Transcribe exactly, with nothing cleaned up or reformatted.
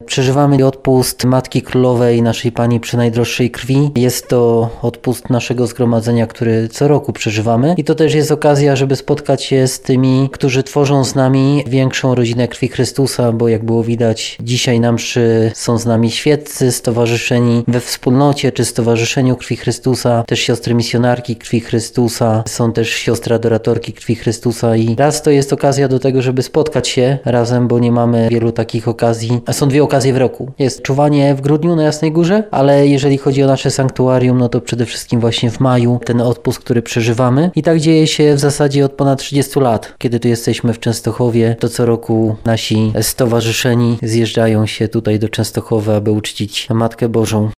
Przeżywamy odpust Matki Królowej, naszej Pani Przenajdroższej Krwi. Jest to odpust naszego zgromadzenia, który co roku przeżywamy. I to też jest okazja, żeby spotkać się z tymi, którzy tworzą z nami większą rodzinę Krwi Chrystusa, bo jak było widać, dzisiaj na mszy są z nami świeccy, stowarzyszeni we wspólnocie czy Stowarzyszeniu Krwi Chrystusa, też siostry misjonarki Krwi Chrystusa, są też siostry adoratorki Krwi Chrystusa i raz to jest okazja do tego, żeby spotkać się razem, bo nie mamy wielu takich okazji, a są dwie okazje w roku. Jest czuwanie w grudniu na Jasnej Górze, ale jeżeli chodzi o nasze sanktuarium, no to przede wszystkim właśnie w maju ten odpust, który przeżywamy i tak dzieje się w zasadzie od ponad trzydziestu lat. Kiedy tu jesteśmy w Częstochowie, to co roku nasi stowarzyszeni zjeżdżają się tutaj do Częstochowy, aby uczcić Matkę Bożą.